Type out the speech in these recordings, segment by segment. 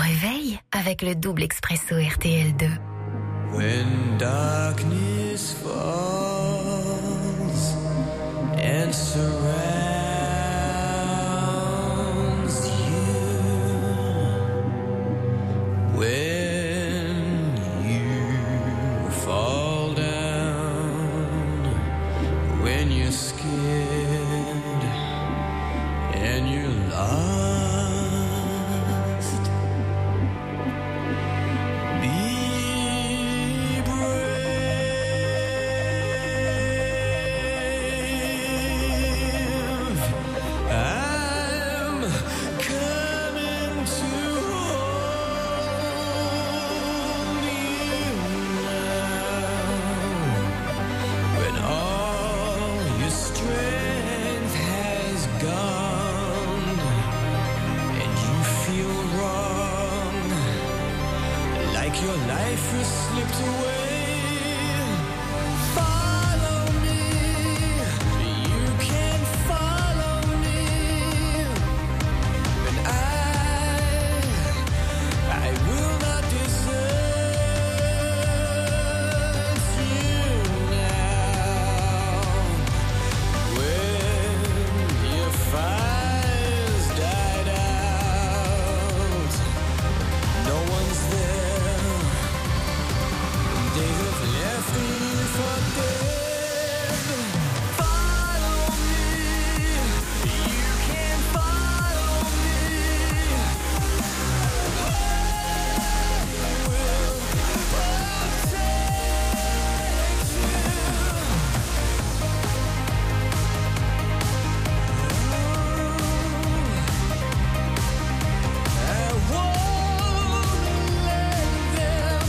réveil avec le double expresso RTL2. When darkness falls and surrounds you, when you fall down, when you're scared and you're lost, your life has slipped away. Follow me, you can follow me, and I will not desert you now. When your fire's died out, no one's there. They have left me for dead. Follow me, you can follow me. I will protect you. I won't let them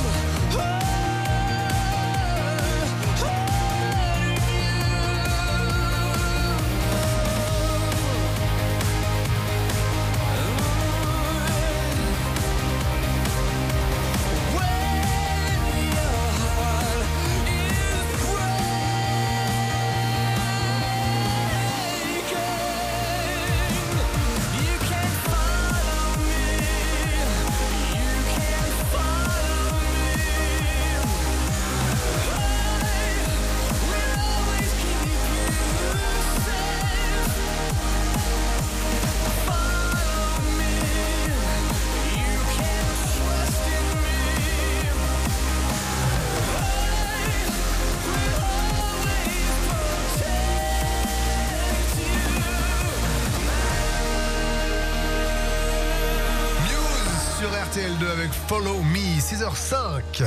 RTL2 avec Follow Me, 6h05.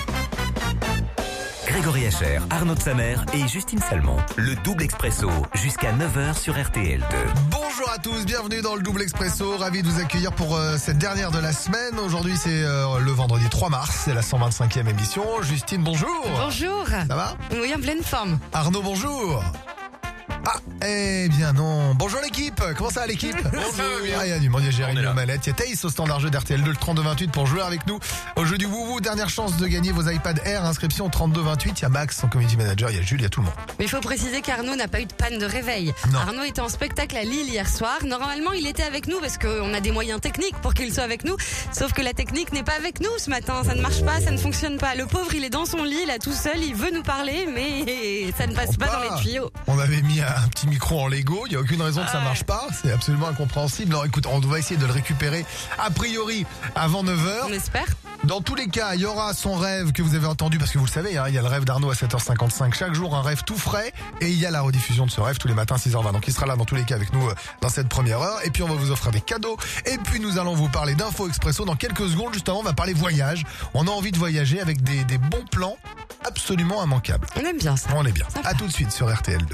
Grégory Hacher, Arnaud de Samer et Justine Salmon. Le double expresso jusqu'à 9h sur RTL2. Bonjour à tous, bienvenue dans le double expresso. Ravi de vous accueillir pour cette dernière de la semaine. Aujourd'hui c'est le vendredi 3 mars, c'est la 125e émission. Justine, bonjour. Bonjour. Ça va? Oui, en pleine forme. Arnaud, bonjour. Ah, eh bien non. Bonjour l'équipe, comment ça va l'équipe? Bonjour. Ah, il y a du monde, il y a Jérémy aux manettes, il y a Thaïs au standard jeu d'RTL2, le 3228 pour jouer avec nous au jeu du Wouvou. Dernière chance de gagner vos iPad Air, inscription au 3228. Il y a Max, son community manager, il y a Jules, il y a tout le monde. Mais il faut préciser qu'Arnaud n'a pas eu de panne de réveil. Non. Arnaud était en spectacle à Lille hier soir. Normalement, il était avec nous parce qu'on a des moyens techniques pour qu'il soit avec nous. Sauf que la technique n'est pas avec nous ce matin. Ça ne marche pas, ça ne fonctionne pas. Le pauvre, il est dans son lit, là, tout seul. Il veut nous parler, mais ça ne passe pas dans les tuyaux. On avait mis un petit micro en Lego, il n'y a aucune raison que ça marche pas, c'est absolument incompréhensible. Alors écoute, on va essayer de le récupérer a priori avant 9h. On espère. Dans tous les cas, il y aura son rêve que vous avez entendu, parce que vous le savez, hein, il y a le rêve d'Arnaud à 7h55 chaque jour, un rêve tout frais, et il y a la rediffusion de ce rêve tous les matins 6h20. Donc il sera là dans tous les cas avec nous dans cette première heure, et puis on va vous offrir des cadeaux, et puis nous allons vous parler d'Info Expresso dans quelques secondes. Justement, on va parler voyage. On a envie de voyager avec des bons plans absolument immanquables. On aime bien ça. On est bien. À tout de suite sur RTL2.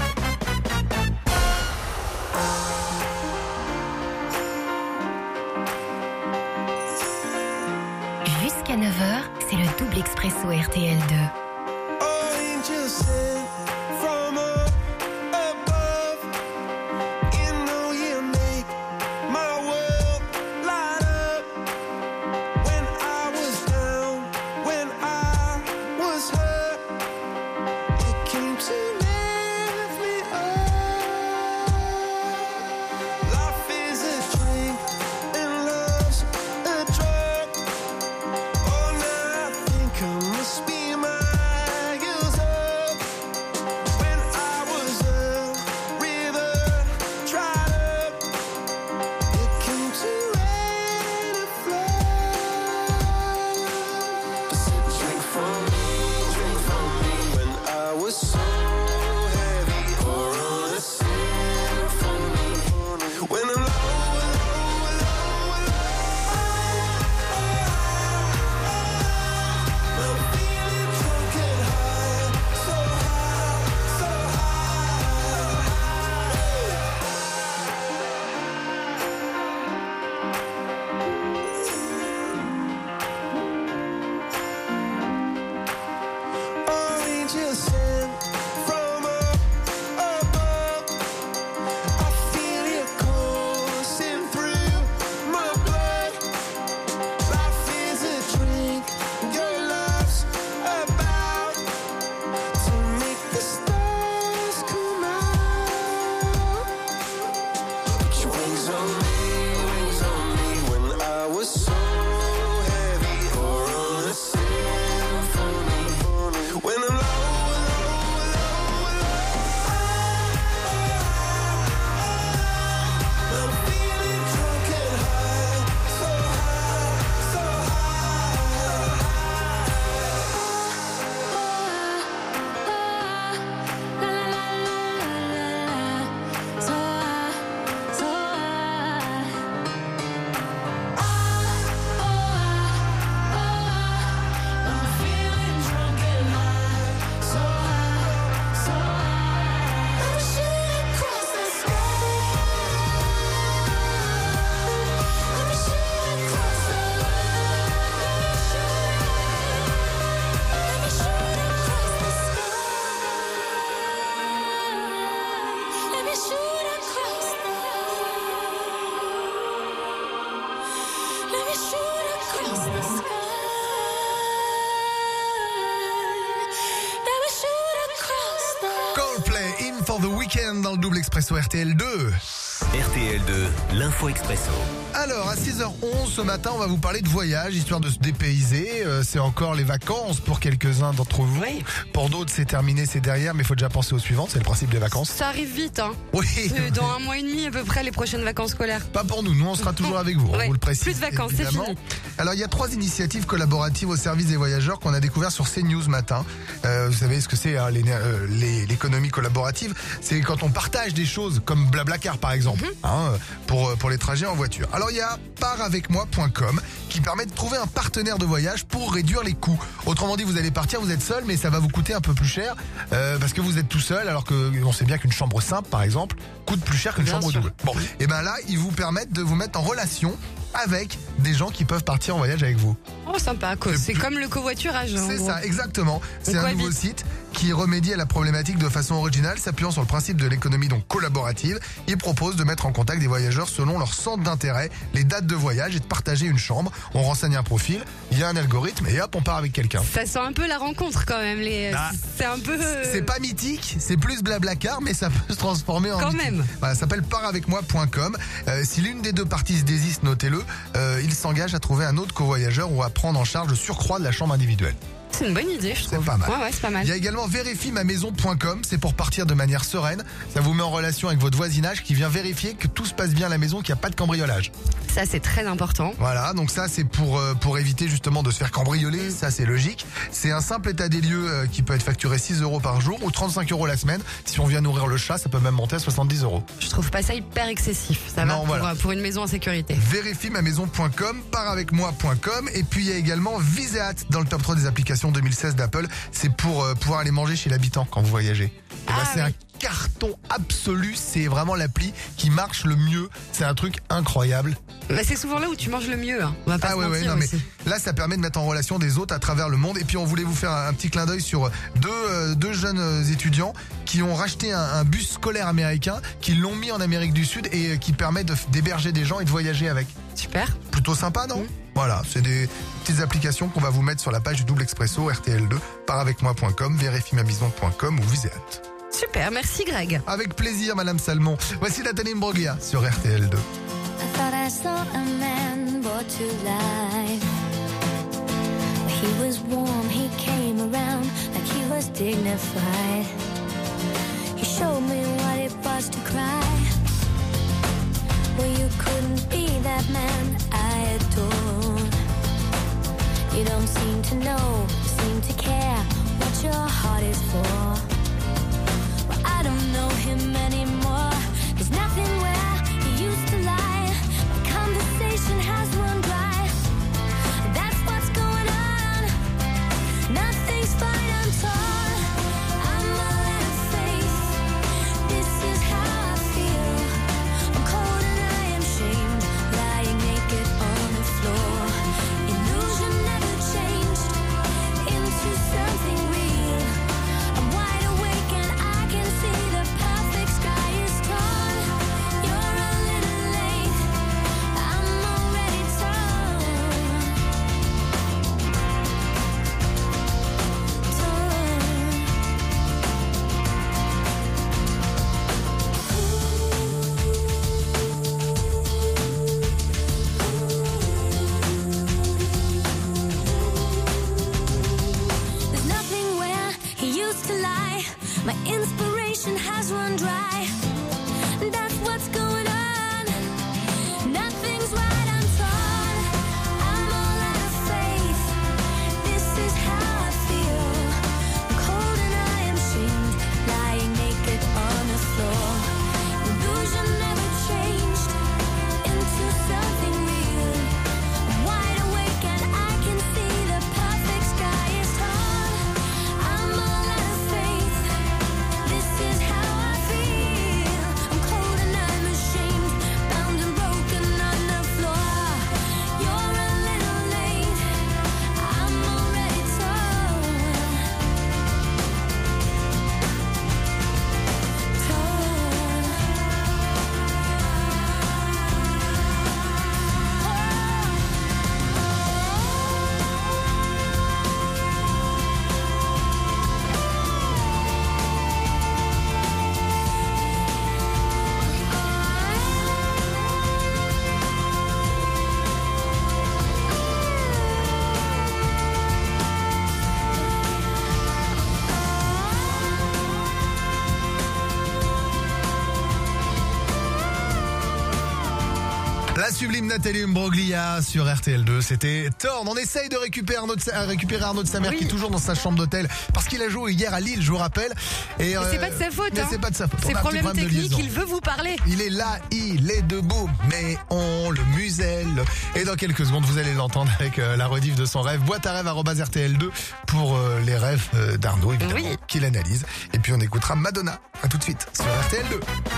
Jusqu'à 9h, c'est le double expresso RTL2. Life is a drink and love's a drug. for the Weekend dans le double expresso RTL2. RTL2, l'info expresso. Alors, à 6h11 ce matin, on va vous parler de voyage, histoire de se dépayser. C'est encore les vacances pour quelques-uns d'entre vous. Oui. Pour d'autres, c'est terminé, c'est derrière, mais il faut déjà penser aux suivantes, c'est le principe des vacances. Ça arrive vite, hein. Oui. Dans 1 mois et demi à peu près les prochaines vacances scolaires. Pas pour nous, on sera toujours avec vous, on Ouais, vous le précise. plus de vacances, c'est évidemment. fini. Alors, il y a 3 initiatives collaboratives au service des voyageurs qu'on a découvert sur CNews matin. Vous savez ce que c'est, hein, l'économie collaborative? C'est quand on partage des choses, comme Blablacar par exemple, hein, pour les trajets en voiture. Alors, il y a paravecmoi.com qui permet de trouver un partenaire de voyage pour réduire les coûts. Autrement dit, vous allez partir, vous êtes seul, mais ça va vous coûter un peu plus cher parce que vous êtes tout seul, alors que on sait bien qu'une chambre simple, par exemple, coûte plus cher qu'une Bien chambre sûr. double. Bon, et ben là, ils vous permettent de vous mettre en relation avec des gens qui peuvent partir en voyage avec vous. Oh, sympa, quoi. C'est comme le covoiturage. en C'est gros. ça, exactement. C'est un cohabite. nouveau site qui remédie à la problématique de façon originale, s'appuyant sur le principe de l'économie donc collaborative. Il propose de mettre en contact des voyageurs selon leur centre d'intérêt, les dates de voyage et de partager une chambre. On renseigne un profil, il y a un algorithme et hop, on part avec quelqu'un. Ça sent un peu la rencontre quand même. C'est un peu. C'est pas mythique, c'est plus Blablacar, mais ça peut se transformer en Quand mythique. même. Voilà, ça s'appelle paravecmoi.com. Si l'une des deux parties se désiste, notez-le, il s'engage à trouver un autre covoyageur ou à prendre en charge le surcroît de la chambre individuelle. C'est une bonne idée, je trouve. C'est pas mal. Ouais, c'est pas mal. Il y a également vérifiemamaison.com, c'est pour partir de manière sereine. Ça vous met en relation avec votre voisinage qui vient vérifier que tout se passe bien à la maison, qu'il n'y a pas de cambriolage. Ça, c'est très important. Voilà, donc ça c'est pour éviter justement de se faire cambrioler, ça c'est logique. C'est un simple état des lieux qui peut être facturé 6 € par jour ou 35 € la semaine. Si on vient nourrir le chat, ça peut même monter à 70 €. Je trouve pas ça hyper excessif. Ça Non, va voilà. pour une maison en sécurité. Vérifiemamaison.com, paravecmoi.com et puis il y a également Viseat dans le top 3 des applications 2016 d'Apple. C'est pour pouvoir aller manger chez l'habitant quand vous voyagez. Et ben, Ah, c'est oui. un carton absolu, c'est vraiment l'appli qui marche le mieux. C'est un truc incroyable. Bah, c'est souvent là où tu manges le mieux. Hein. On va pas se mentir non mais aussi. là ça permet de mettre en relation des autres à travers le monde. Et puis on voulait vous faire un petit clin d'œil sur deux jeunes étudiants qui ont racheté un bus scolaire américain, qui l'ont mis en Amérique du Sud et qui permet d'héberger des gens et de voyager avec. Super. Plutôt sympa, non? Voilà, c'est des petites applications qu'on va vous mettre sur la page du double expresso RTL2, paravecmoi.com, vérifiemamaison.com ou Viseat. Super, merci Greg. Avec plaisir, Madame Salmon. Voici Nathalie Imbroglia sur RTL2. I thought I saw a man brought to life. He was warm, he came around like he was dignified. He showed me what it was to cry. Well, you couldn't be that man I adore. You don't seem to know, seem to care what your heart is for. Well, I don't know him anymore. There's nothing where he used to lie. My conversation has run dry. That's what's going on. Nothing's fine, I'm torn. I'm all out of faith. This is how I feel. I'm cold and I am shamed, lying naked on the floor. Illusion never changed into something real. I'm wide sublime Nathalie Imbroglia sur RTL2. C'était Torn. On essaye de récupérer Arnaud de Samer Oui. qui est toujours dans sa chambre d'hôtel parce qu'il a joué hier à Lille, je vous rappelle. Et c'est pas de sa faute, mais hein. c'est pas de sa faute. C'est On a un petit problème de technique, liaison. il veut vous parler. Il est là, il est debout, mais on le muselle. Et dans quelques secondes, vous allez l'entendre avec la rediff de son rêve. Boîte à rêve @RTL2 pour les rêves d'Arnaud, évidemment, Oui. qu'il analyse. Et puis on écoutera Madonna. À tout de suite sur RTL2.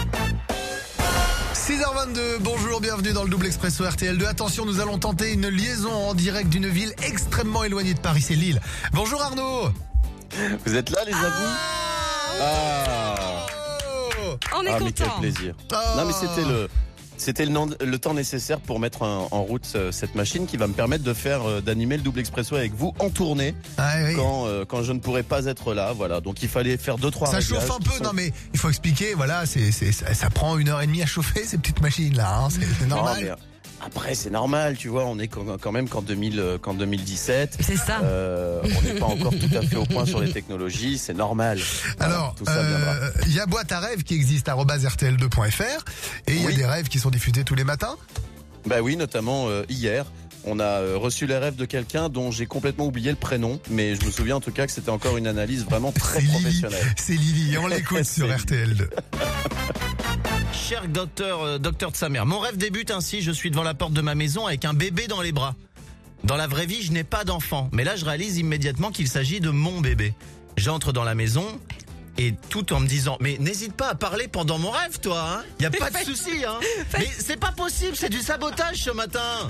6h22, bonjour, bienvenue dans le double expresso RTL2. Attention, nous allons tenter une liaison en direct d'une ville extrêmement éloignée de Paris, c'est Lille. Bonjour Arnaud. Vous êtes là, les amis? Ah, On est mais quel content. plaisir. Oh. Non, mais c'était le temps nécessaire pour mettre en route cette machine qui va me permettre de faire d'animer le double expresso avec vous en tournée Ah, oui. quand je ne pourrai pas être là. Voilà, donc il fallait faire 2-3 Ça chauffe un peu, non mais il faut expliquer, voilà, ça prend 1h30 à chauffer ces petites machines là, hein, c'est normal. Non, mais après, c'est normal, tu vois, on est quand même qu'en 2017. C'est ça. On n'est pas encore tout à fait au point sur les technologies, c'est normal. Voilà, Alors, tout ça viendra. il y a boîte à rêves qui existe @rtl2.fr et il y a Oui. des rêves qui sont diffusés tous les matins. Bah oui, notamment hier. On a reçu les rêves de quelqu'un dont j'ai complètement oublié le prénom, mais je me souviens en tout cas que c'était encore une analyse vraiment très C'est Lily, professionnelle. c'est Lily, on l'écoute sur C'est RTL2. Cher docteur de sa mère, mon rêve débute ainsi, je suis devant la porte de ma maison avec un bébé dans les bras. Dans la vraie vie, je n'ai pas d'enfant, mais là je réalise immédiatement qu'il s'agit de mon bébé. J'entre dans la maison et tout en me disant, mais n'hésite pas à parler pendant mon rêve toi, hein. Y a pas de souci, hein. Mais c'est pas possible, c'est du sabotage ce matin.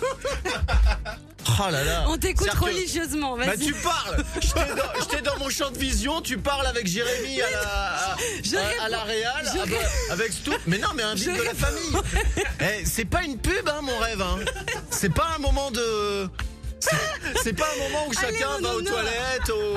Oh là là. On t'écoute C'est-à-dire que- religieusement, Bah vas-y. tu parles. J'étais dans mon champ de vision. Tu parles avec Jérémy Je à la Réal, je avec Stout. Mais non, mais un vide de la famille. Eh, c'est pas une pub, hein, mon rêve. Hein. C'est pas un moment de. C'est pas un moment où Allez, chacun mon va aux nono. toilettes. Oh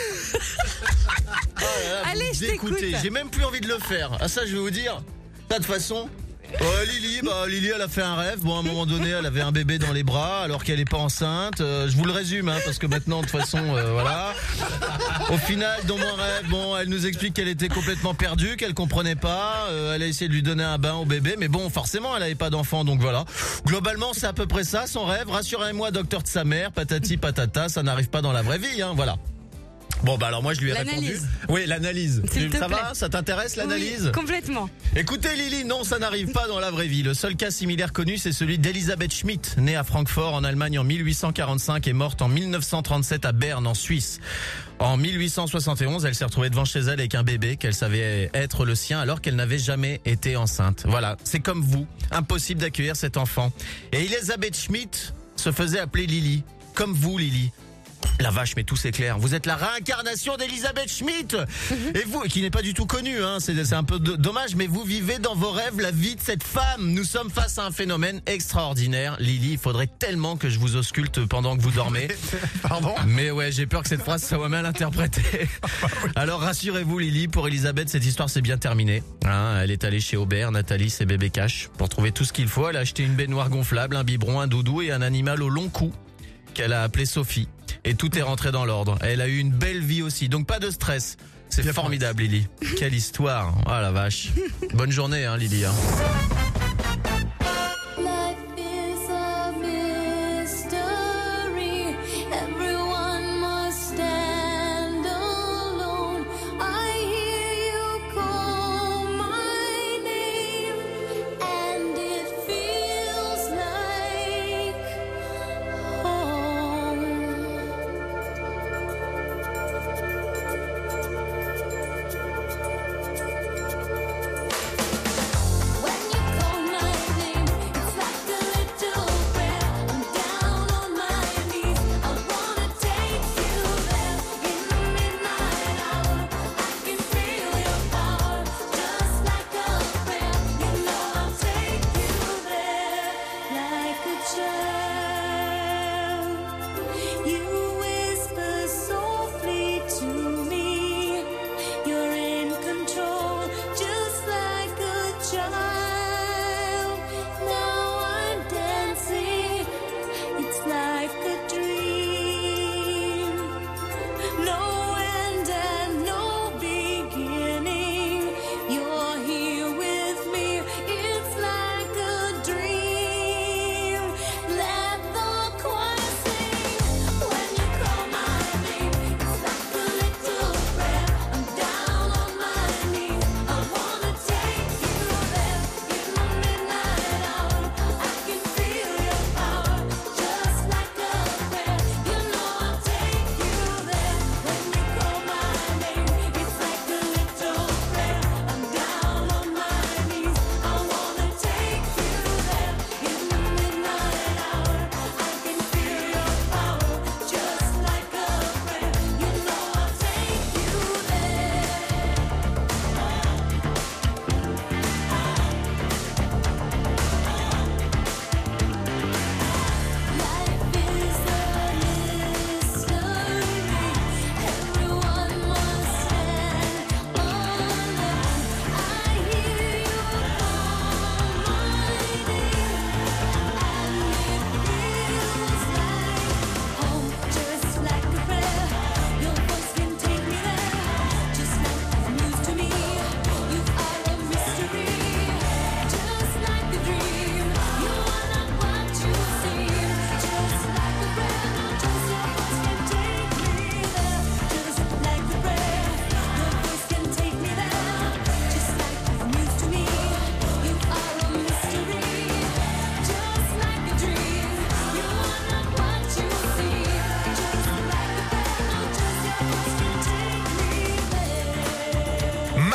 là là, Allez, vous je écoutez, t'écoute. j'ai même plus envie de le faire. Ah ça, je vais vous dire. De toute façon. Lily, elle a fait un rêve. Bon, à un moment donné, elle avait un bébé dans les bras alors qu'elle est pas enceinte. Je vous le résume, hein, parce que maintenant, de toute façon, voilà. Au final, dans mon rêve, bon, elle nous explique qu'elle était complètement perdue, qu'elle comprenait pas. Elle a essayé de lui donner un bain au bébé, mais bon, forcément, elle avait pas d'enfant, donc voilà. Globalement, c'est à peu près ça, son rêve. Rassurez-moi, docteur de sa mère, patati patata, ça n'arrive pas dans la vraie vie, hein, voilà. Bon, bah alors moi, je lui ai répondu. L'analyse. Oui, l'analyse. S'il te Ça plaît. va? Ça t'intéresse, l'analyse? Oui, complètement. Écoutez Lily, non, ça n'arrive pas dans la vraie vie. Le seul cas similaire connu, c'est celui d'Elisabeth Schmidt, née à Francfort en Allemagne en 1845 et morte en 1937 à Berne en Suisse. En 1871, elle s'est retrouvée devant chez elle avec un bébé qu'elle savait être le sien alors qu'elle n'avait jamais été enceinte. Voilà, c'est comme vous, impossible d'accueillir cet enfant. Et Elisabeth Schmidt se faisait appeler Lily, comme vous Lily. La vache, mais tout c'est clair. Vous êtes la réincarnation d'Elisabeth Schmidt. Et vous, qui n'est pas du tout connue, hein, c'est un peu dommage, mais vous vivez dans vos rêves la vie de cette femme. Nous sommes face à un phénomène extraordinaire. Lily, il faudrait tellement que je vous ausculte pendant que vous dormez. Pardon. Mais ouais, j'ai peur que cette phrase soit mal interprétée. Alors rassurez-vous Lily, pour Elisabeth, cette histoire s'est bien terminée. Hein, elle est allée chez Aubert, Nathalie, ses bébés cash. Pour trouver tout ce qu'il faut, elle a acheté une baignoire gonflable, un biberon, un doudou et un animal au long cou qu'elle a appelé Sophie. Et tout est rentré dans l'ordre. Elle a eu une belle vie aussi, donc pas de stress. C'est Bien formidable Lily. Quelle histoire. Oh la vache. Bonne journée hein, Lily. Hein. Life is a mystery. Everyone must stand alone. I hear you call my name, and it feels like home. When you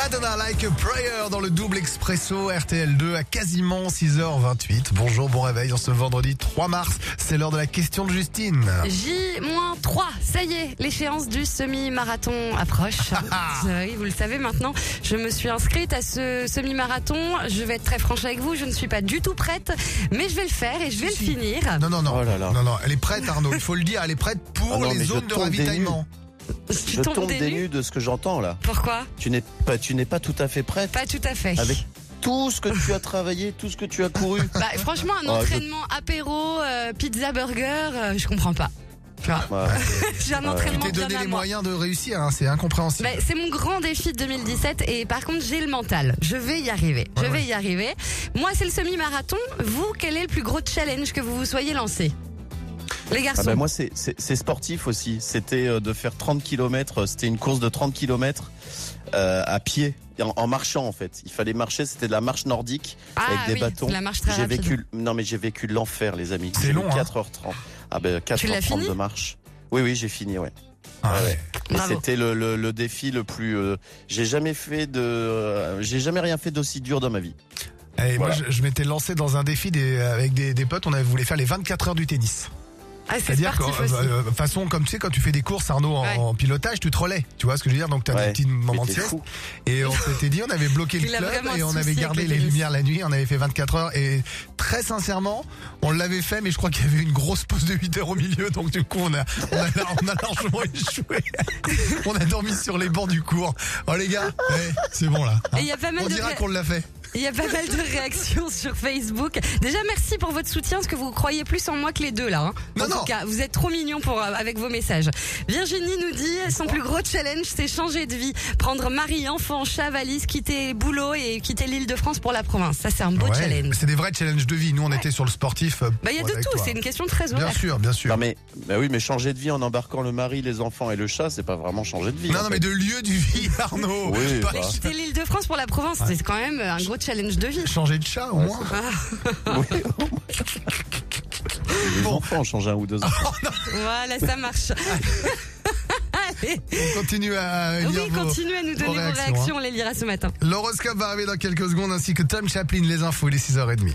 Madonna Like a Prayer dans le double expresso RTL2 à quasiment 6h28. Bonjour, bon réveil en ce vendredi 3 mars. C'est l'heure de la question de Justine. J-3, ça y est, l'échéance du semi-marathon approche. Oui, vous le savez maintenant, je me suis inscrite à ce semi-marathon. Je vais être très franche avec vous, je ne suis pas du tout prête, mais je vais le faire et je vais le finir. Non, Oh là là. non, elle est prête Arnaud, il faut le dire, elle est prête pour Ah non, mais les je zones de tombe des ravitaillement. Je tombe des nues de ce que j'entends là. Pourquoi? Tu n'es pas tout à fait prête Pas tout à fait. avec tout ce que tu as travaillé, tout ce que tu as couru. Bah, franchement, un Ah, entraînement apéro, pizza, burger, je comprends pas. Tu vois, Ouais. j'ai un Tu entraînement t'es bien donné à les moi. moyens de réussir, hein, c'est incompréhensible. Bah, c'est mon grand défi de 2017 et par contre j'ai le mental. Je vais y arriver. Je vais y arriver. Moi c'est le semi-marathon. Vous, quel est le plus gros challenge que vous vous soyez lancé? Les garçons. Ah ben moi c'est sportif aussi. C'était de faire 30 km. C'était une course de 30 km à pied, en marchant en fait. Il fallait marcher. C'était de la marche nordique avec des oui, bâtons. c'est la marche très J'ai rapide. j'ai vécu l'enfer les amis. C'est J'ai long, eu 4h30. Ah ben 4h30 fini de marche. Oui, j'ai fini, ouais. Ah Ouais, ouais. ouais. Et Bravo. c'était le défi le plus. J'ai jamais rien fait d'aussi dur dans ma vie. Et moi, Voilà. je m'étais lancé dans un défi avec des potes, on voulu faire les 24 heures du tennis. Ah, c'est C'est-à-dire que, sportif aussi. façon, comme tu sais, quand tu fais des courses, Arnaud, en pilotage, tu te relais. Tu vois ce que je veux dire? Donc, t'as des Ouais. petits moments Mais de t'es sieste. fou. Et on s'était dit, on avait bloqué le Il a club vraiment et un on souci avait avec gardé le les tennis. lumières la nuit. On avait fait 24 heures et très sincèrement, on l'avait fait, mais je crois qu'il y avait une grosse pause de 8 heures au milieu. Donc, du coup, on a largement échoué. On a dormi sur les bancs du cours. Oh, les gars, c'est bon, là. Et il y a pas mal On de dira qu'on l'a fait. Il y a pas mal de réactions sur Facebook. Déjà, merci pour votre soutien, parce que vous croyez plus en moi que les deux, là. Hein. En Non. tout cas, vous êtes trop mignons avec vos messages. Virginie nous dit, son plus gros challenge, c'est changer de vie. Prendre mari, enfant, chat, valise, quitter boulot et quitter l'Île-de-France pour la province. Ça, c'est un beau Ouais, challenge. c'est des vrais challenges de vie. Nous, on était sur le sportif. Bah, il y a de avec tout. toi. C'est une question très Bien ouverte. sûr, bien sûr. Non mais oui, mais changer de vie en embarquant le mari, les enfants et le chat, c'est pas vraiment changer de vie. Non, en non, fait. mais de lieu du vie, Arnaud. Oui, Pas bah. Quitter l'Île-de-France pour la province, c'est quand même un gros challenge de vie. changer de chat, au moins. Oui. Les enfants ont changé un ou deux enfants. Voilà, ça marche. Allez. On continue à lire Oui, vos- continuez à nous donner vos réactions, réactions, on les lira ce matin. L'horoscope va arriver dans quelques secondes, ainsi que Tom Chaplin, les infos, il est 6h30.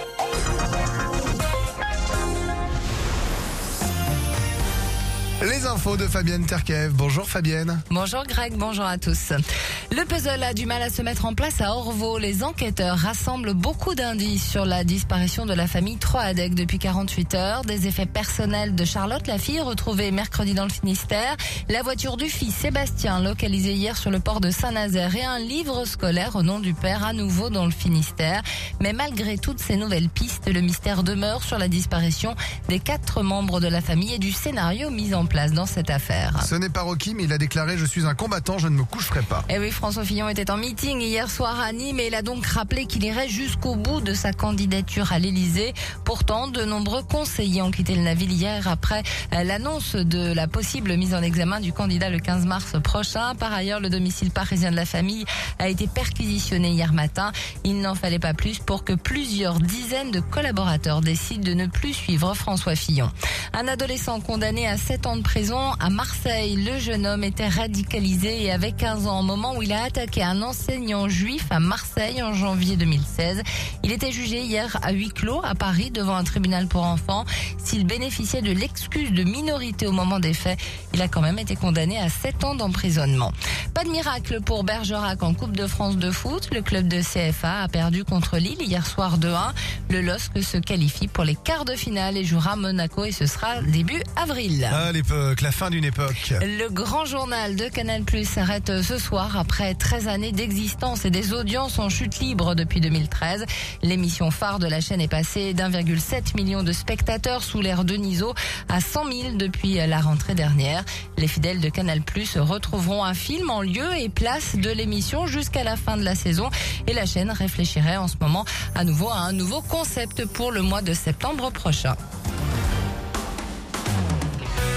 Les infos de Fabienne Terkev. Bonjour Fabienne. Bonjour Greg, bonjour à tous. Le puzzle a du mal à se mettre en place à Orvault. Les enquêteurs rassemblent beaucoup d'indices sur la disparition de la famille Troadec depuis 48 heures. Des effets personnels de Charlotte, la fille, retrouvée mercredi dans le Finistère. La voiture du fils Sébastien, localisée hier sur le port de Saint-Nazaire. Et un livre scolaire au nom du père, à nouveau dans le Finistère. Mais malgré toutes ces nouvelles pistes, le mystère demeure sur la disparition des 4 membres de la famille et du scénario mis en place dans cette affaire. Ce n'est pas Rocky, mais il a déclaré « Je suis un combattant, je ne me coucherai pas ». Eh oui, François Fillon était en meeting hier soir à Nîmes et il a donc rappelé qu'il irait jusqu'au bout de sa candidature à l'Elysée. Pourtant, de nombreux conseillers ont quitté le navire hier après l'annonce de la possible mise en examen du candidat le 15 mars prochain. Par ailleurs, le domicile parisien de la famille a été perquisitionné hier matin. Il n'en fallait pas plus pour que plusieurs dizaines de collaborateurs décident de ne plus suivre François Fillon. Un adolescent condamné à 7 ans de prison à Marseille. Le jeune homme était radicalisé et avait 15 ans au moment où il a attaqué un enseignant juif à Marseille en janvier 2016. Il était jugé hier à huis clos à Paris devant un tribunal pour enfants. S'il bénéficiait de l'excuse de minorité au moment des faits, il a quand même été condamné à 7 ans d'emprisonnement. Pas de miracle pour Bergerac en Coupe de France de foot. Le club de CFA a perdu contre Lille hier soir 2-1. Le LOSC se qualifie pour les quarts de finale et jouera Monaco et ce sera début avril. Ah, l'époque, la fin d'une époque. Le grand journal de Canal+ s'arrête ce soir après 13 années d'existence et des audiences en chute libre depuis 2013. L'émission phare de la chaîne est passée d'1,7 million de spectateurs sous l'ère Denisot à 100 000 depuis la rentrée dernière. Les fidèles de Canal+ retrouveront un film en lieu et place de l'émission jusqu'à la fin de la saison et la chaîne réfléchirait en ce moment à nouveau à un nouveau concept pour le mois de septembre prochain.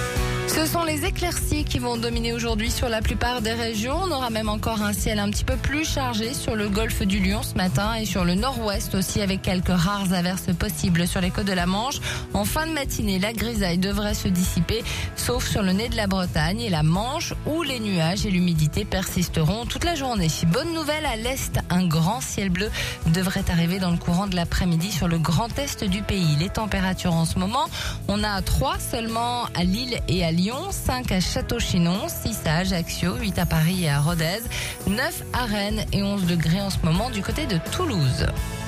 Ce sont les éclaircies qui vont dominer aujourd'hui sur la plupart des régions. On aura même encore un ciel un petit peu plus chargé sur le golfe du Lion ce matin et sur le nord-ouest aussi, avec quelques rares averses possibles sur les côtes de la Manche. En fin de matinée, la grisaille devrait se dissiper, sauf sur le nez de la Bretagne et la Manche, où les nuages et l'humidité persisteront toute la journée. Bonne nouvelle, à l'est, un grand ciel bleu devrait arriver dans le courant de l'après-midi sur le grand est du pays. Les températures en ce moment, on a 3 seulement à Lille et à Lyon, 5 à Château-Chinon, 6 à Ajaccio, 8 à Paris et à Rodez, 9 à Rennes et 11 degrés en ce moment du côté de Toulouse.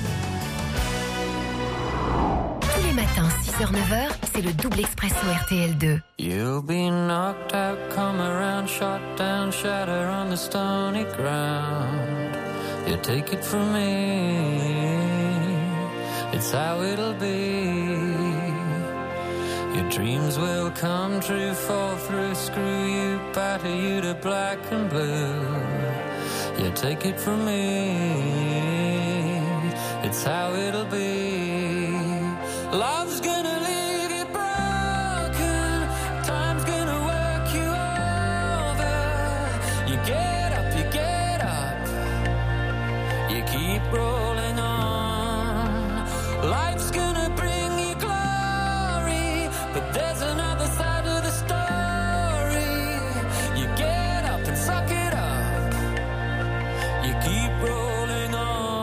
Tous les matins, 6h-9h, c'est le double expresso RTL2. You'll be knocked out, come around, shot down, shatter on the stony ground. You take it from me, it's how it'll be. Your dreams will come true, fall through, screw you, batter you to black and blue. You take it from me, it's how it'll be. Love's gonna leave you broken, time's gonna work you over. You get up, you keep rolling on. Life's gonna bring you glory, but there's another side to the story. You get up and suck it up, you keep rolling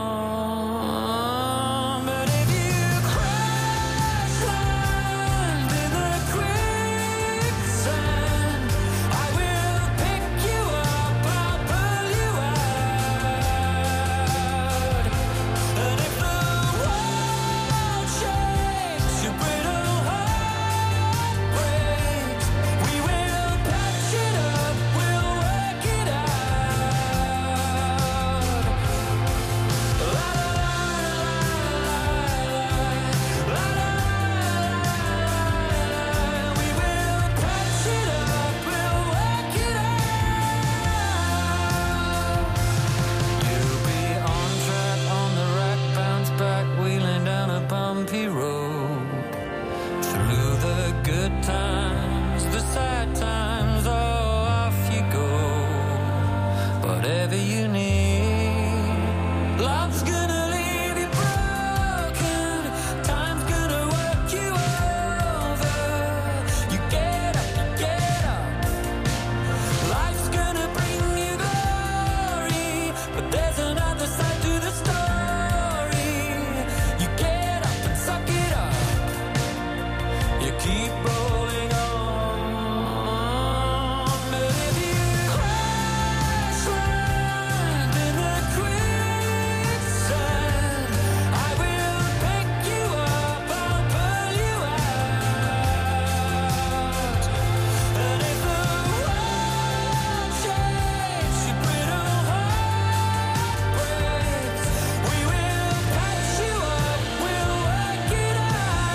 on. But if you crash land in the quicksand, I will pick you up, I'll pull you out. And if the world shakes, your brittle heart breaks, we will patch it up, we'll work it out. La la la la la la, we will patch it up, we'll work it out. You'll be on track, on the rack, bounce back, wheeling down a bumpy road. Through the good times, the sad times, oh, off you go. Whatever you need, love's gonna leave you broken, time's gonna work you over. You get up, life's gonna bring you glory, but there's another side to the story. You get up and suck it up, you keep rolling on. But if you crash land in the quicksand, I will pick you up, I'll pull you out. And if the world shakes, your brittle heart breaks, we will patch you up, we'll work it out.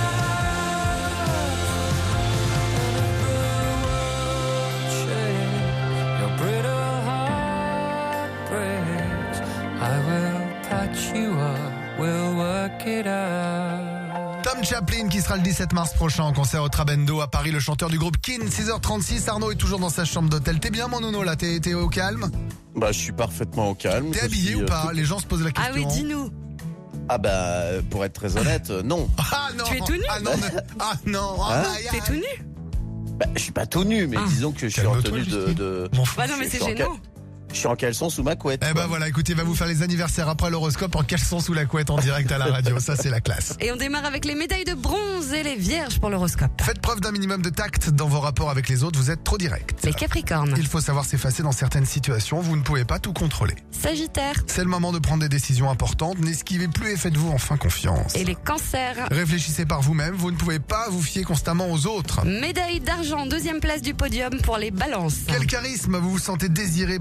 Your brittle heart breaks, I will patch you up, we'll work it out. Tom Chaplin qui sera le 17 mars prochain en concert au Trabendo à Paris, le chanteur du groupe Kin. 6h36, Arnaud est toujours dans sa chambre d'hôtel. T'es bien mon nounou là, t'es au calme? Bah, je suis parfaitement au calme. T'es Je habillé suis, ou pas? tout- Les gens se posent la question. Ah oui, dis-nous. Ah bah, pour être très honnête, non. Ah non. Tu es tout nu? Ah non, ah non. Hein T'es tout nu? Bah, je suis pas tout nu, mais disons que je suis en Calme-toi, tenue Justine. de... M'en fous. Bah non, mais c'est Je suis en gênant. Je suis en caleçon sous ma couette. Eh quoi. ben voilà, écoutez, va vous faire les anniversaires après l'horoscope en caleçon sous la couette en direct à la radio. Ça, c'est la classe. Et on démarre avec les médailles de bronze et les vierges pour l'horoscope. Faites preuve d'un minimum de tact dans vos rapports avec les autres. Vous êtes trop direct. Les capricornes. Il faut savoir s'effacer dans certaines situations. Vous ne pouvez pas tout contrôler. Sagittaire. C'est le moment de prendre des décisions importantes. N'esquivez plus et faites-vous enfin confiance. Et les cancers. Réfléchissez par vous-même. Vous ne pouvez pas vous fier constamment aux autres. Médaille d'argent, deuxième place du podium pour les balances. Quel charisme, vous vous sentez désiré pour votre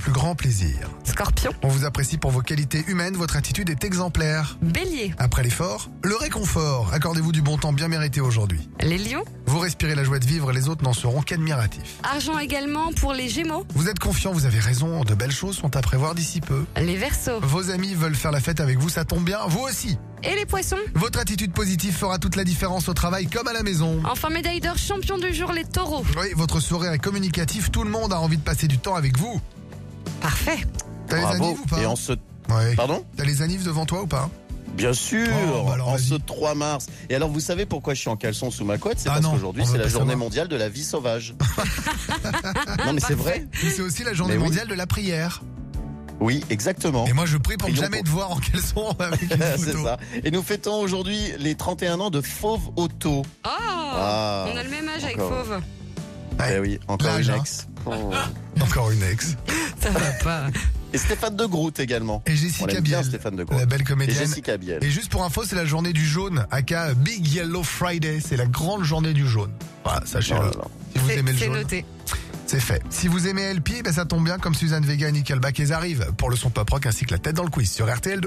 plus grand plaisir. Scorpion. On vous apprécie pour vos qualités humaines, votre attitude est exemplaire. Bélier. Après l'effort, le réconfort. Accordez-vous du bon temps bien mérité aujourd'hui. Les lions. Vous respirez la joie de vivre, les autres n'en seront qu'admiratifs. Argent également pour les gémeaux. Vous êtes confiant, vous avez raison, de belles choses sont à prévoir d'ici peu. Les verseaux. Vos amis veulent faire la fête avec vous, ça tombe bien, vous aussi. Et les poissons. Votre attitude positive fera toute la différence au travail comme à la maison. Enfin, médaille d'or, champion du jour, les taureaux. Oui, votre sourire est communicatif, tout le monde a envie de passer du temps avec vous. Parfait. T'as les Bravo. annives ou pas? Et en ce... Ouais. Pardon? T'as les annives devant toi ou pas? Bien sûr, Oh, bah alors, en vas-y. ce 3 mars. Et alors, vous savez pourquoi je suis en caleçon sous ma couette? C'est Ah parce non, qu'aujourd'hui, on c'est veut la pas journée savoir. mondiale de la vie sauvage. Non, mais c'est vrai. C'est aussi la journée Mais oui. mondiale de la prière. Oui, exactement. Et moi je prie pour ne Prions jamais pour- te voir en caleçon avec une C'est photo. ça. Et nous fêtons aujourd'hui les 31 ans de Fauve Auto. Oh, Ah. on a le même âge avec Encore. Fauve. Ouais. Eh oui, encore L'âge, une hein. ex. Oh. Encore une ex. Ça va pas. Et Stéphane de Groot également. Et On Jessica l'aime bien, Biel, Stéphane de Groot. la belle Et comédienne. Jessica Biel. Et juste pour info, c'est la journée du jaune, aka Big Yellow Friday. C'est la grande journée du jaune. Voilà, sachez-le. Oh là là. Si vous aimez le C'est jaune, noté. c'est fait. Si vous aimez LP, ben ça tombe bien, comme Suzanne Vega et Nickelback, ils arrivent pour le son pop rock ainsi que la tête dans le quiz sur RTL2.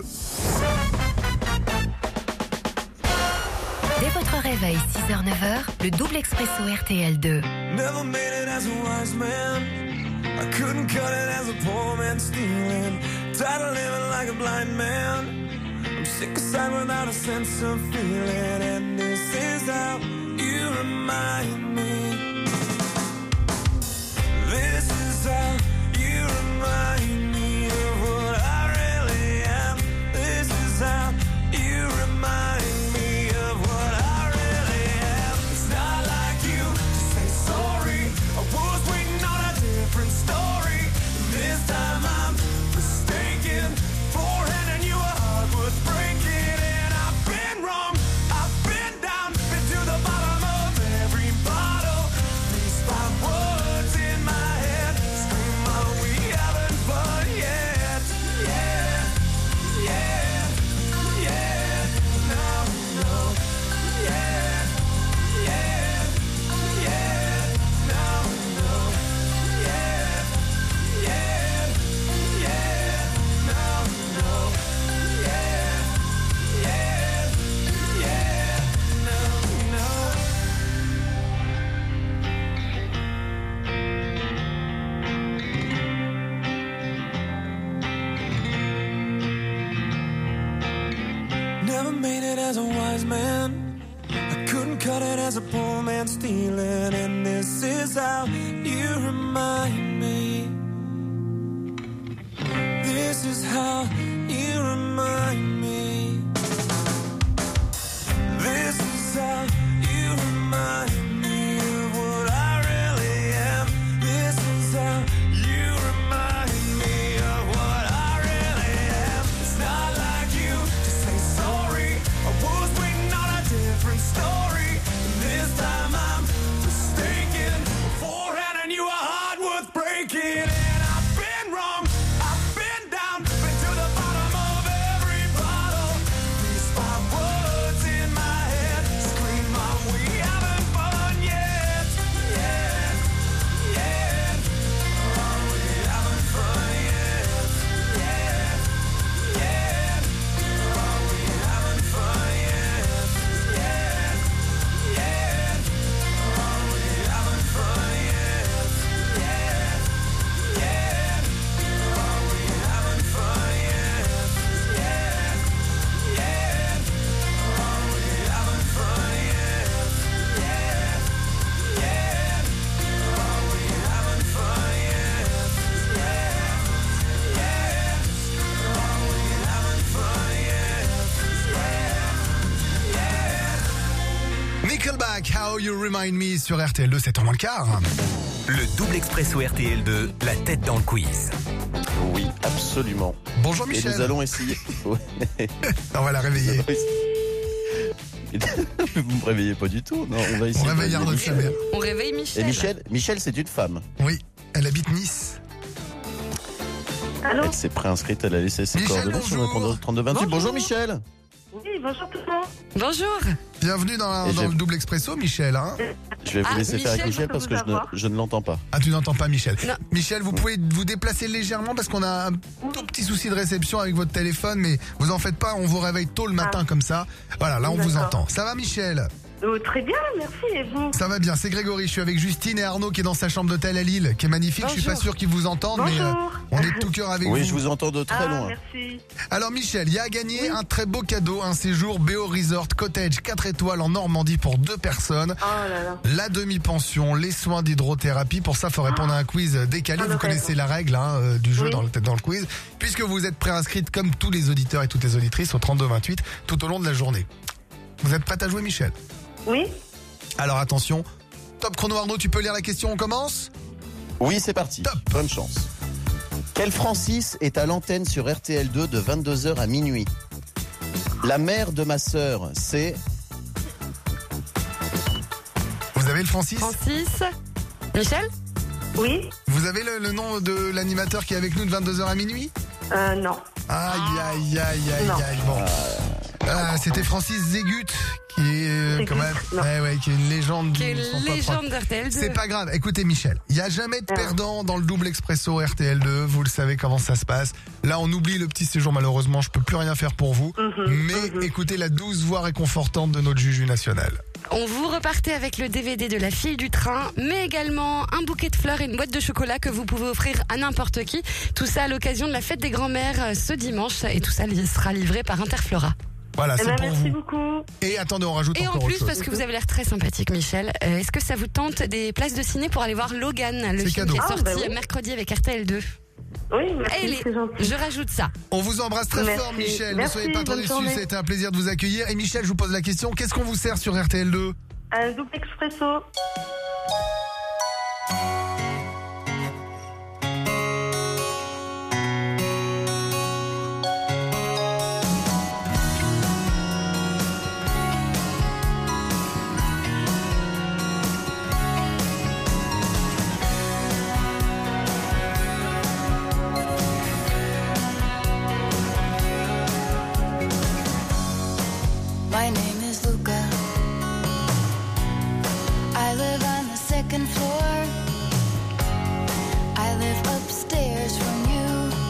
Dès votre réveil, 6h-9h, le double expresso RTL2. Never made it as a wise man. I couldn't cut it as a poor man stealing. Tired of living like a blind man. I'm sick aside without a sense of feeling. And this is how you remind me. This is how you remind me of what I really am. This is how you remind me of what I really am. It's not like you to say sorry. I was waiting on a different story. This time I'm mistaken for handing you a heart worth breaking. And I've been wrong, I've been down, been to the bottom of every bottle. These 5 words in my head scream out we haven't fun yet. Yeah, yeah, yeah, no, no, yeah, yeah, yeah, no, no, yeah, yeah, yeah, no, no, yeah, yeah, yeah, no, no. Never made it as a wise man. I couldn't cut it as a poor man stealing. And this is how you remind me. This is how you remind me. This is how you remind me of what I really am. This is how you remind me of what I really am. It's not like you to say sorry. I was waiting on a different story. And this time I'm mistaken for handing you a heart worth breaking. And I've been wrong, I've been down, been to the bottom of every bottle. These 5 words in my head scream out we haven't fun yet. Yeah, yeah, oh, we haven't fun yet. Yeah, yeah, oh, we haven't fun yet. Yeah, yeah, oh, we haven't fun yet. Yeah, yeah, oh, we haven't fun yet. Yeah, yeah, oh, we haven't fun yet. Yeah, yeah, oh, we haven't fun yet. Yeah, yeah, oh, we haven't fun yet. Nickelback, How You Remind Me sur RTL2, 7h15. Le double expresso RTL2, la tête dans le quiz. Oui, absolument. Bonjour Et Michel. nous allons essayer. Ouais. On va la réveiller. Vous me réveillez pas du tout. Non, on va essayer. On réveille de- Arnaud de sa mère. On réveille Michel. Et Michel, c'est une femme. Oui, elle habite Nice. Elle s'est préinscrite, elle a laissé ses Michel, coordonnées sur le bonjour. répondeur 3228. Bonjour Michel. Oui, bonjour tout le monde. Bonjour. Bienvenue dans Et le double expresso, Michel. Hein. Je vais vous laisser faire avec Michel, Michel parce que je ne l'entends pas. Ah, tu n'entends pas Michel. Non. Michel, vous pouvez vous déplacer légèrement parce qu'on a un tout petit souci de réception avec votre téléphone, mais vous en faites pas, on vous réveille tôt le matin comme ça. Voilà, là on vous D'accord. entend. Ça va Michel? Très bien, merci. Et vous? Ça va bien, c'est Grégory, je suis avec Justine et Arnaud qui est dans sa chambre d'hôtel à Lille, qui est magnifique. Je suis pas Bonjour. sûr qu'ils vous entendent, mais Bonjour. on est de tout cœur avec Oui, vous. je vous entends de très loin. Merci. Alors Michel, il y a à gagner un très beau cadeau, un séjour BO Resort Cottage 4 étoiles en Normandie pour 2 personnes. Oh là là. La demi-pension, les soins d'hydrothérapie. Pour ça, il faut répondre à un quiz décalé. Ah, Vous d'accord. connaissez la règle du jeu Oui. dans le quiz. Puisque vous êtes préinscrite comme tous les auditeurs et toutes les auditrices au 32-28 tout au long de la journée. Vous êtes prête à jouer Michel? Oui? Alors attention, top chrono Arnaud, tu peux lire la question, on commence? Oui, c'est parti. Top. Bonne chance. Quel Francis est à l'antenne sur RTL2 de 22h à minuit? La mère de ma sœur, c'est... Vous avez le Francis? Francis. Michel. Oui? Vous avez le nom de l'animateur qui est avec nous de 22h à minuit? Non. Aïe aïe aïe aïe Non. aïe. Bon. C'était Francis Zégut qui est Zégut, quand même non. qui est une légende Qui est du son pop rock. légende d'RTL2. C'est pas grave. Écoutez Michel, il y a jamais de perdant dans le double expresso RTL2, vous le savez comment ça se passe. Là, on oublie le petit séjour malheureusement, je peux plus rien faire pour vous. Mais écoutez la douce voix réconfortante de notre Juju national. On vous repartez avec le DVD de La file du train, mais également un bouquet de fleurs et une boîte de chocolat que vous pouvez offrir à n'importe qui. Tout ça à l'occasion de la fête des grands-mères ce dimanche et tout ça sera livré par Interflora. Voilà, c'est pour merci vous. beaucoup. Et attendez, on rajoute Et en encore autre plus, chose. parce que vous avez l'air très sympathique, Michel, est-ce que ça vous tente des places de ciné pour aller voir Logan, le C'est film cadeau. qui est Ah, sorti bah oui. mercredi avec RTL2? Oui, merci, Allez, c'est gentil. je rajoute ça. On vous embrasse très Merci. fort Michel, ne Merci, soyez pas trop bonne déçus, journée. c'était un plaisir de vous accueillir. Et Michel, je vous pose la question, qu'est-ce qu'on vous sert sur RTL2? Un double expresso. My name is Luca. I live on the second floor. I live upstairs from you.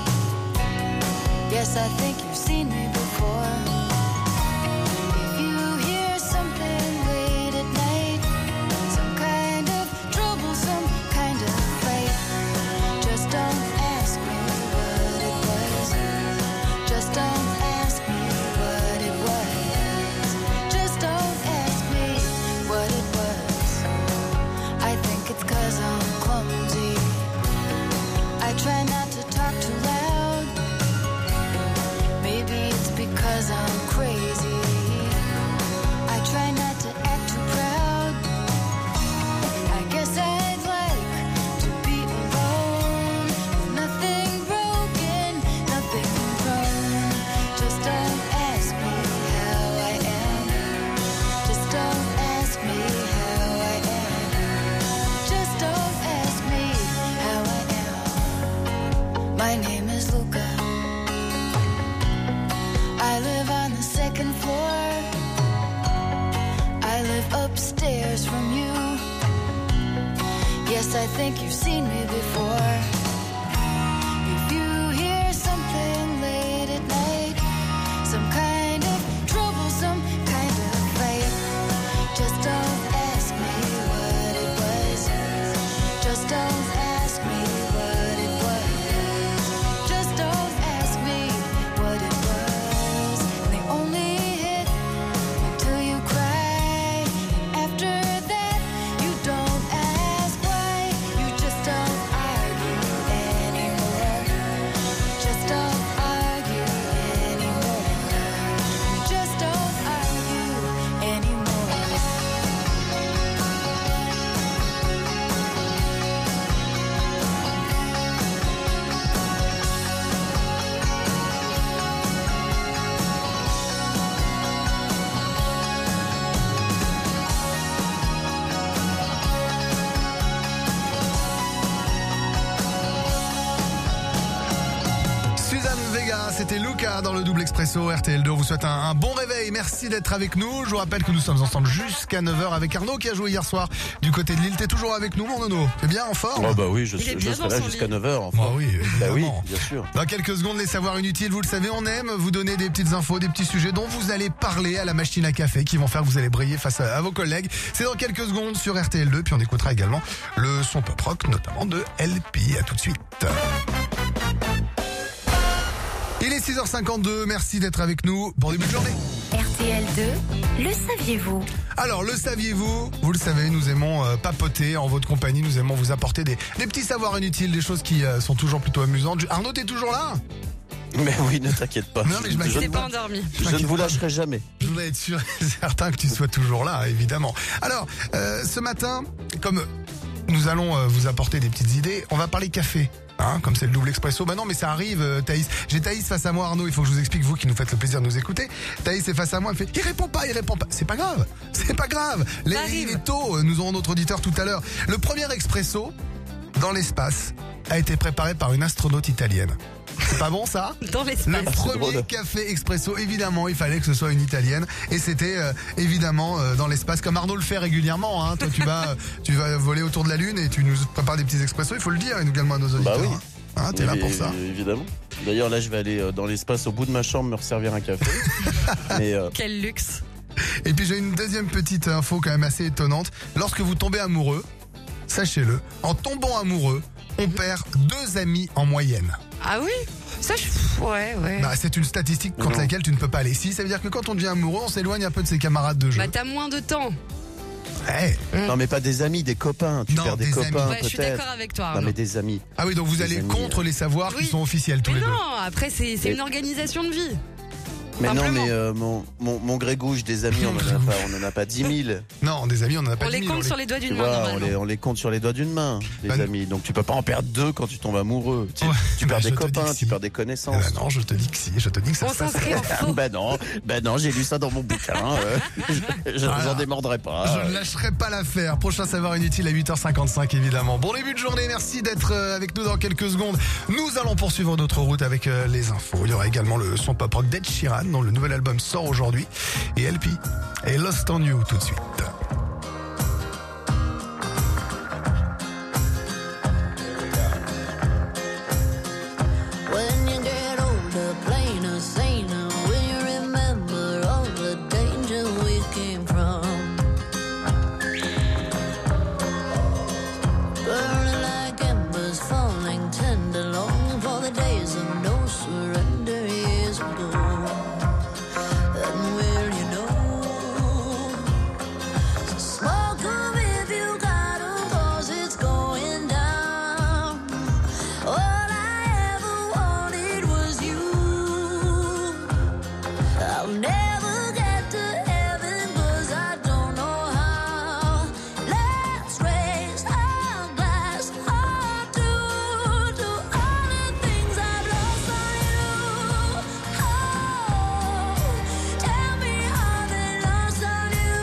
Yes, I think you've seen me before. If you hear something late at night, some kind of trouble, some kind of fight, just don't ask me what it was. Just don't ask me what it was. Just don't ask me what it was. I think it's 'cause I'm clumsy. I try not to talk too loud. Maybe it's because I'm crazy. I try not to act too proud. I guess I'd like to be alone. Nothing broken, nothing wrong. Just don't ask me how I am. Just don't ask me how I am. Just don't ask me how I am. My name is Luca. I live on the second floor. I live upstairs from you. Yes, I think you've seen me before. If you hear something late at night, some kind of trouble, some kind of fight, just don't ask me what it was. Just don't ask me what it was. Just don't ask me what it was. They only hit until you cry. After that, you don't ask why. You just don't argue anymore. Just don't argue anymore. You just don't argue anymore. c'était Luca dans le double expresso RTL2. On vous souhaite un bon réveil. Merci d'être avec nous. Je vous rappelle que nous sommes ensemble jusqu'à 9h avec Arnaud qui a joué hier soir du côté de Lille. T'es toujours avec nous, mon Nono? T'es bien en forme? Oh bah oui, je Il est serai bien là dans son jusqu'à lit. 9h. Enfin. Bah oui, Bah oui, évidemment. bien sûr. Dans quelques secondes, les savoirs inutiles, vous le savez, on aime vous donner des petites infos, des petits sujets dont vous allez parler à la machine à café qui vont faire que vous allez briller face à vos collègues. C'est dans quelques secondes sur RTL2, puis on écoutera également le son pop rock, notamment de LP. À tout de suite. Il est 6h52, merci d'être avec nous. Bon début de journée. RTL2, le saviez-vous? Alors, le saviez-vous? Vous le savez, nous aimons papoter en votre compagnie, nous aimons vous apporter des petits savoirs inutiles, des choses qui sont toujours plutôt amusantes. Arnaud, t'es toujours là? Mais oui, ne t'inquiète pas. Non, mais je m'inquiète T'es pas endormi. Je ne vous lâcherai jamais. Je voudrais être sûr et certain que tu sois toujours là, évidemment. Alors, ce matin, comme nous allons vous apporter des petites idées, on va parler café. Hein, comme c'est le double expresso. Bah non, mais ça arrive, Thaïs. J'ai Thaïs face à moi, Arnaud. Il faut que je vous explique, vous qui nous faites le plaisir de nous écouter. Thaïs est face à moi, elle fait, il répond pas. C'est pas grave. C'est pas grave. Il est tôt. Nous aurons notre auditeur tout à l'heure. Le premier expresso dans l'espace a été préparé par une astronaute italienne. C'est pas bon, ça? Dans l'espace. Le premier drôle. café expresso, évidemment, il fallait que ce soit une italienne. Et c'était évidemment dans l'espace, comme Arnaud le fait régulièrement. Hein. Toi, tu vas voler autour de la Lune et tu nous prépares des petits expressos. Il faut le dire également à nos auditeurs. Bah oui. Hein, t'es là pour ça. Évidemment. D'ailleurs, là, je vais aller dans l'espace au bout de ma chambre me resservir un café. Mais Quel luxe. Et puis j'ai une deuxième petite info quand même assez étonnante. Lorsque vous tombez amoureux, sachez-le, en tombant amoureux, on perd 2 amis en moyenne. Ah oui? Ça, ouais. Bah, c'est une statistique contre laquelle tu ne peux pas aller. Si, ça veut dire que quand on devient amoureux, on s'éloigne un peu de ses camarades de jeu. Bah, t'as moins de temps. Hey. non, mais pas des amis, des copains. Tu Non, perds des des copains, amis. Ouais, je suis peut-être. d'accord avec toi. Non, Arnaud. mais des amis. Ah oui, donc vous Des allez amis, contre les savoirs qui Oui. sont officiels tous Mais les deux. non, après, c'est Mais- une organisation de vie. Mais non, Simplement. mais mon Grégouche, des amis, on en a pas 10 000. Non, des amis, on en a pas On les 10 000, compte sur les doigts Tu d'une main, vois, normalement. on les compte sur les doigts d'une main, les Bah, amis. Donc tu peux pas en perdre 2 quand tu tombes amoureux. Tu, Ouais, tu perds bah, des je te dis copains, que si. tu perds des Eh connaissances. ben non, je te dis que si, je te dis que ça On se passe. s'inscrit en faux. Bah non, j'ai lu ça dans mon bouquin. Voilà. J'en démordrai pas. Je ne lâcherai pas l'affaire. Prochain savoir inutile à 8h55 évidemment. Bon début de journée, merci d'être avec nous dans quelques secondes. Nous allons poursuivre notre route avec les infos. Il y aura également le son pop rock d'Ed Sheeran dont le nouvel album sort aujourd'hui. Et LP et Lost on You tout de suite. When you get older, plainer, saner, will you remember all the danger we came from? Burning like embers, falling tender, longing for the days of no surrender years ago. And will you know? So smoke 'em if you got 'em, 'cause it's going down. All I ever wanted was you. I'll never get to heaven 'cause I don't know how. Let's raise our glass hard to all the things I've lost on you. Oh, tell me how they lost on you.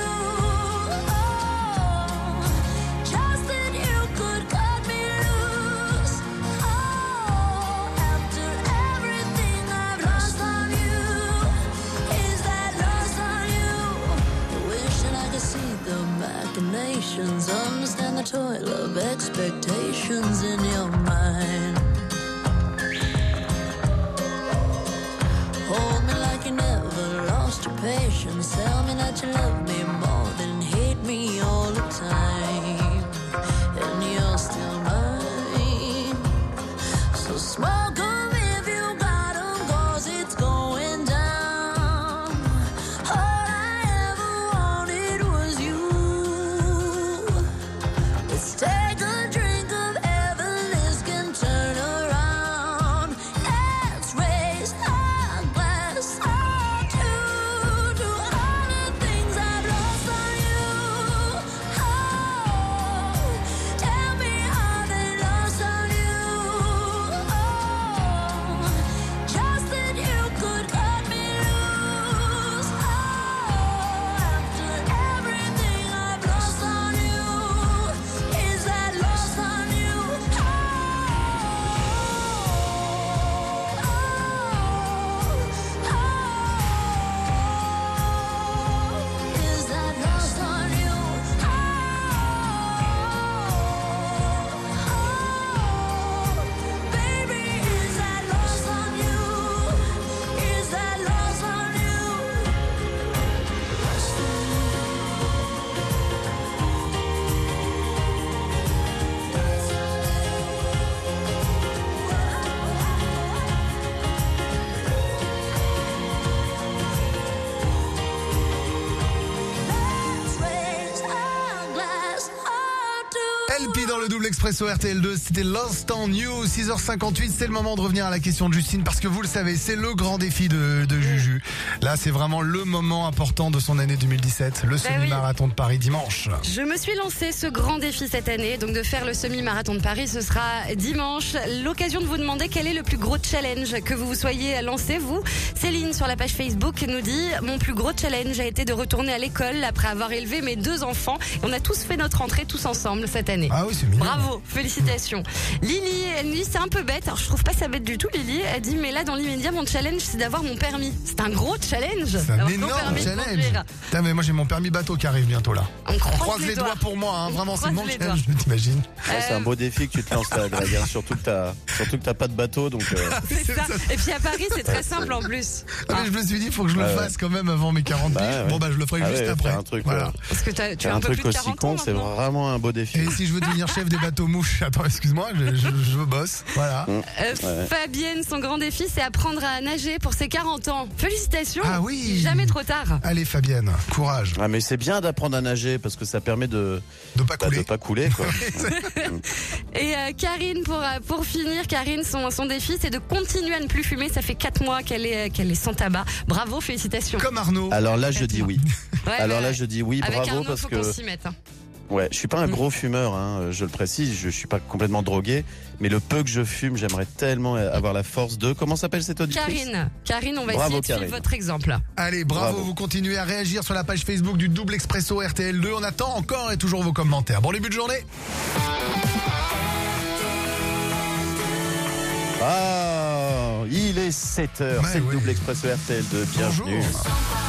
Oh, just that you could cut me loose. Oh, after everything I've lost on you, is that lost on you? Wishing I could see the machinations, understand the toil of expectations in your mind. Hold me like you never lost your patience. Tell me that you love me more than hate me all the time. And you're still mine. So smoke 'em if you got 'em, 'cause it's going down. All I ever wanted was you. Let's take a drink of heaven, this can turn around. Let's raise our glass to all the things I've LP dans le double expresso RTL2, c'était Lost on You, 6h58, c'est le moment de revenir à la question de Justine parce que vous le savez, c'est le grand défi de Juju. Là, c'est vraiment le moment important de son année 2017, le semi-marathon de Paris dimanche. Je me suis lancé ce grand défi cette année, donc de faire le semi-marathon de Paris, ce sera dimanche. L'occasion de vous demander quel est le plus gros challenge que vous soyez lancé, vous. Céline, sur la page Facebook, nous dit « Mon plus gros challenge a été de retourner à l'école après avoir élevé mes 2 enfants. On a tous fait notre rentrée tous ensemble cette année. » Ah oui, c'est mignon. Bravo, félicitations. Lily, elle nous dit c'est un peu bête. Alors je trouve pas ça bête du tout, Lily. Elle dit mais là dans l'immédiat mon challenge c'est d'avoir mon permis. C'est un gros challenge. C'est un énorme challenge. Putain, mais moi j'ai mon permis bateau qui arrive bientôt là. On croise les doigts pour moi, hein. Vraiment c'est mon challenge, t'imagines. C'est un beau défi que tu te lances là, Greg. Hein. Surtout que t'as pas de bateau, donc. C'est ça. Et puis à Paris c'est très simple en plus. Ah, mais je me suis dit faut que je le fasse quand même avant mes 40 piges. Bon bah je le ferai juste après. Un truc, voilà. Parce que tu as un peu truc plus de aussi 40 con, ans. c'est vraiment un beau défi. Et si je veux devenir chef des bateaux mouches, attends, excuse-moi, je bosse. Voilà. Fabienne, son grand défi, c'est apprendre à nager pour ses 40 ans. Félicitations. Ah oui. Jamais trop tard. Allez Fabienne, courage. Ah mais c'est bien d'apprendre à nager parce que ça permet de pas couler quoi. Et Karine, pour finir, Karine, son défi, c'est de continuer à ne plus fumer. Ça fait 4 mois qu'elle est sans tabac. Bravo, félicitations. Comme Arnaud. Alors là, je dis oui. Ouais, je dis oui, avec bravo Arnaud, parce faut que. qu'on s'y mette, hein. Ouais, je suis pas un gros fumeur, hein, je le précise, je suis pas complètement drogué, mais le peu que je fume, j'aimerais tellement avoir la force de... Comment s'appelle cette auditrice ? Karine, on va essayer de suivre votre exemple. Allez, bravo, vous continuez à réagir sur la page Facebook du double expresso RTL2. On attend encore et toujours vos commentaires. Bon début de journée. Ah, il est 7h, c'est le double expresso RTL2, bienvenue. Bonjour.